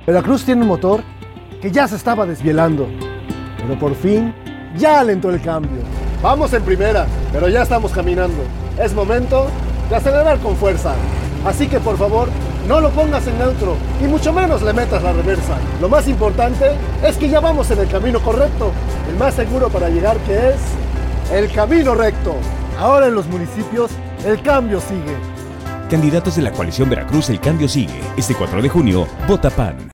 Veracruz tiene un motor que ya se estaba desvielando, pero por fin ya alentó el cambio. Vamos en primera, pero ya estamos caminando. Es momento de acelerar con fuerza. Así que por favor, no lo pongas en neutro y mucho menos le metas la reversa. Lo más importante es que ya vamos en el camino correcto, el más seguro para llegar, que es el camino recto. Ahora en los municipios, el cambio sigue. Candidatos de la coalición Veracruz, el cambio sigue. Este 4 de junio, vota PAN.